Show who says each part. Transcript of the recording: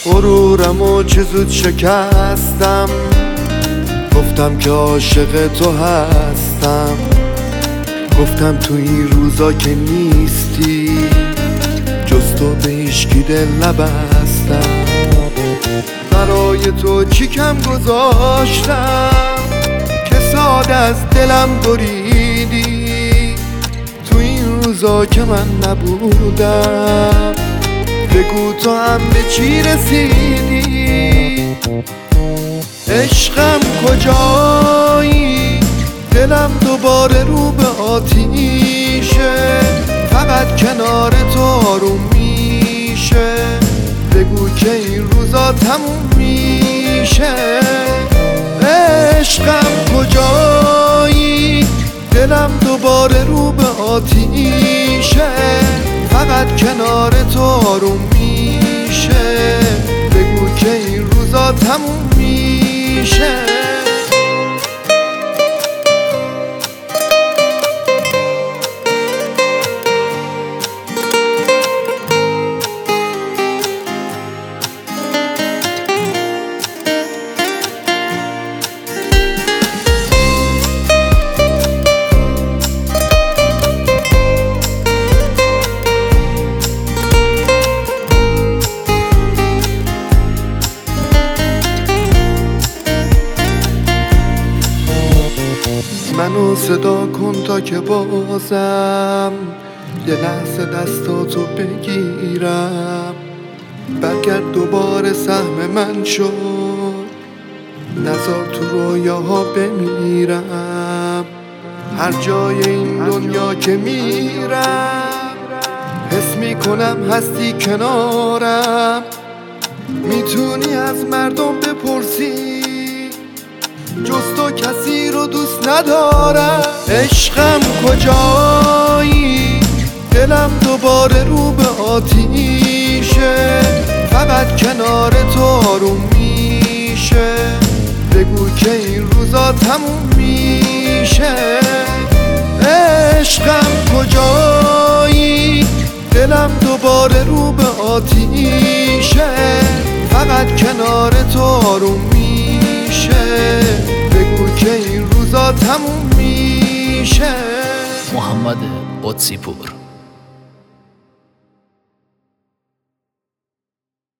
Speaker 1: غرورمو چه زود شکستم، گفتم که عاشق تو هستم، گفتم تو این روزا که نیستی جز تو به هیچکی دل نبستم. برای تو چی کم گذاشتم که ساده از دلم بریدی، تو این روزا که من نبودم بگو تو هم به چی رسیدی. عشقم کجایی، دلم دوباره رو به آتیشه، فقط کنار تو آروم میشه، بگو که این روزا تموم میشه. عشقم کجایی، دلم دوباره رو به آتیشه، فقط کنار تو آروم میشه، بگو که این روزا تموم میشه. منو صدا کن تا که بازم یه لحظه دستاتو بگیرم، برگرد دوباره سهم من شد، نذار تو رویاها بمیرم. هر جای این دنیا که میرم حس میکنم هستی کنارم، میتونی از مردم بپرسی جز تو کسی رو دوست ندارم. عشقم کجایی، دلم دوباره رو به آتیشه، فقط کنار تو آروم میشه، بگو که این روزا تموم میشه. عشقم کجایی، دلم دوباره رو به آتیشه، فقط کنار تو آروم میشه، بگو که این روزا تموم میشه.
Speaker 2: محمد قدسی پور.